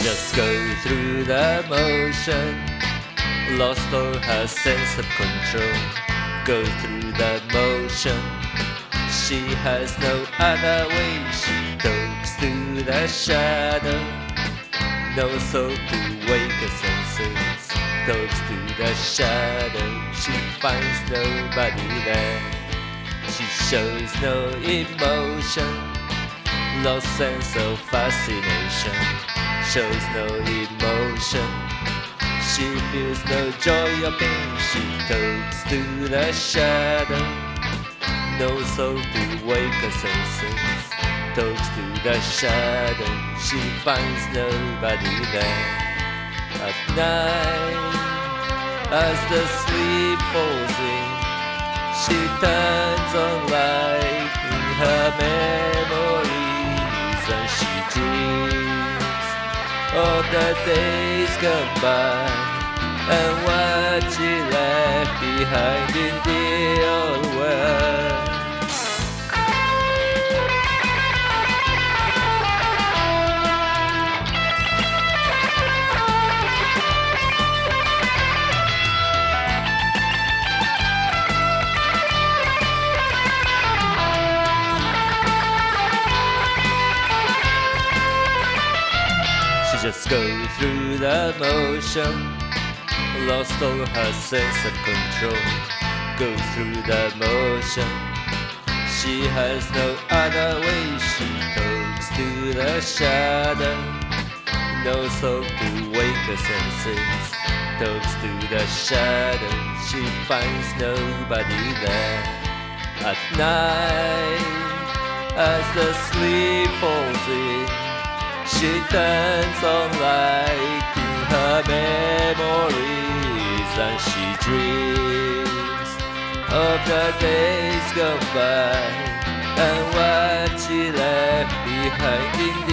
just goes through the motion, lost all her sense of control. Goes through the motion, she has no other way. She talks to the shadow, no soul to wake her senses. Talks to the shadow, she finds nobody there. She shows no emotion, lost sense of fascination. Shows no emotion, she feels no joy or pain. She talks to the shadow, no soul to wake her senses. Talks to the shadow, she finds nobody there. At night, as the sleep falls in, she turns on light in her memories, and she dreams of the days gone by, and what she left behind in the old world. Just go through the motion, lost all her sense of control. Goes through the motion, she has no other way. She talks to the shadow, no soul to wake her senses. Talks to the shadow, she finds nobody there. At night, as the sleep falls in, she turns on light in her memories, and she dreams of the days gone by, and what she left behind in the